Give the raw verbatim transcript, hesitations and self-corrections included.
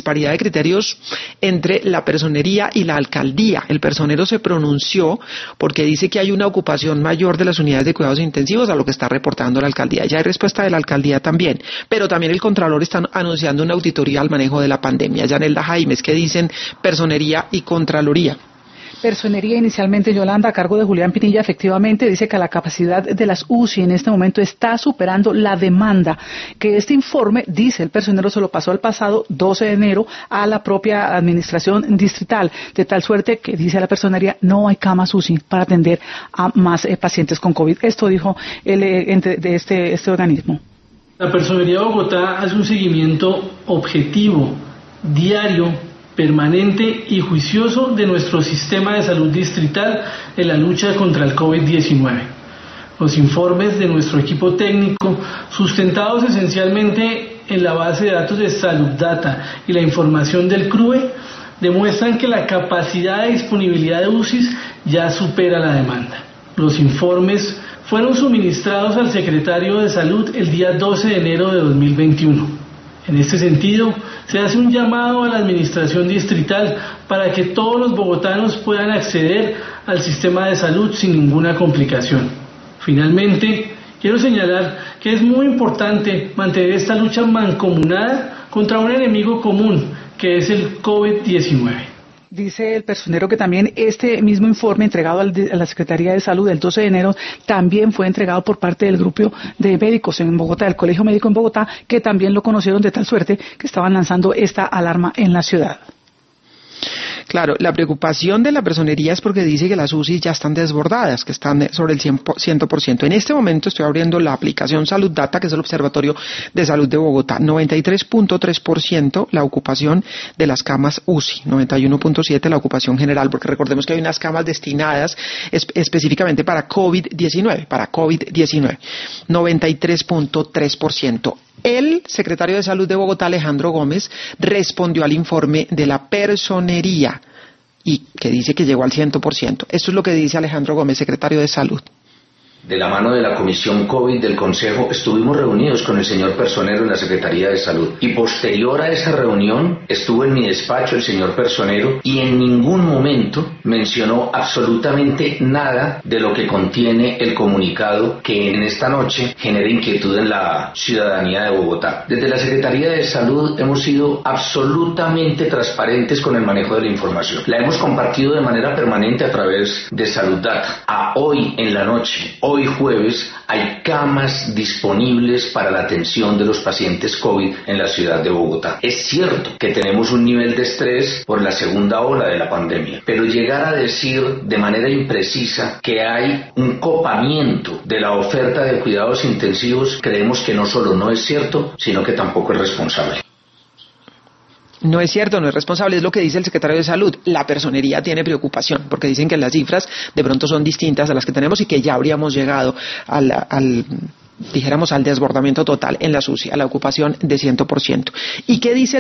disparidad de criterios entre la personería y la alcaldía. El personero se pronunció porque dice que hay una ocupación mayor de las unidades de cuidados intensivos a lo que está reportando la alcaldía. Ya hay respuesta de la alcaldía también, pero también el Contralor está anunciando una auditoría al manejo de la pandemia. Yanelda Jaimes, ¿qué dicen personería y Contraloría? Personería inicialmente, Yolanda, a cargo de Julián Pinilla, efectivamente dice que la capacidad de las U C I en este momento está superando la demanda, que este informe, dice el personero, se lo pasó el pasado doce de enero a la propia administración distrital, de tal suerte que, dice la personería, no hay camas U C I para atender a más eh, pacientes con COVID. Esto dijo el eh, ente de este, este organismo. La Personería de Bogotá hace un seguimiento objetivo, diario, permanente y juicioso de nuestro sistema de salud distrital en la lucha contra el COVID diecinueve. Los informes de nuestro equipo técnico, sustentados esencialmente en la base de datos de SaludData y la información del C R U E, demuestran que la capacidad de disponibilidad de U C Is ya supera la demanda. Los informes fueron suministrados al secretario de Salud el día doce de enero de dos mil veintiuno. En este sentido, se hace un llamado a la administración distrital para que todos los bogotanos puedan acceder al sistema de salud sin ninguna complicación. Finalmente, quiero señalar que es muy importante mantener esta lucha mancomunada contra un enemigo común, que es el COVID diecinueve. Dice el personero que también este mismo informe entregado al de, a la Secretaría de Salud el doce de enero también fue entregado por parte del grupo de médicos en Bogotá, del Colegio Médico en Bogotá, que también lo conocieron de tal suerte que estaban lanzando esta alarma en la ciudad. Claro, la preocupación de la personería es porque dice que las U C I ya están desbordadas, que están sobre el cien por ciento. En este momento estoy abriendo la aplicación SaludData, que es el Observatorio de Salud de Bogotá. noventa y tres punto tres por ciento la ocupación de las camas U C I, noventa y uno punto siete por ciento la ocupación general, porque recordemos que hay unas camas destinadas es, específicamente para COVID diecinueve, para COVID diecinueve, noventa y tres punto tres por ciento. El secretario de Salud de Bogotá, Alejandro Gómez, respondió al informe de la personería y que dice que llegó al cien por ciento. Esto es lo que dice Alejandro Gómez, secretario de Salud. De la mano de la Comisión COVID del Consejo, estuvimos reunidos con el señor personero en la Secretaría de Salud. Y posterior a esa reunión, estuvo en mi despacho el señor personero y en ningún momento mencionó absolutamente nada de lo que contiene el comunicado que en esta noche genera inquietud en la ciudadanía de Bogotá. Desde la Secretaría de Salud hemos sido absolutamente transparentes con el manejo de la información. La hemos compartido de manera permanente a través de SaludData. A hoy en la noche, hoy jueves, hay camas disponibles para la atención de los pacientes COVID en la ciudad de Bogotá. Es cierto que tenemos un nivel de estrés por la segunda ola de la pandemia, pero llegar a decir de manera imprecisa que hay un copamiento de la oferta de cuidados intensivos, creemos que no solo no es cierto, sino que tampoco es responsable. No es cierto, no es responsable, es lo que dice el secretario de Salud. La personería tiene preocupación porque dicen que las cifras de pronto son distintas a las que tenemos y que ya habríamos llegado al, al dijéramos, al desbordamiento total en la S U S I, a la ocupación de cien por ciento. ¿Y qué dice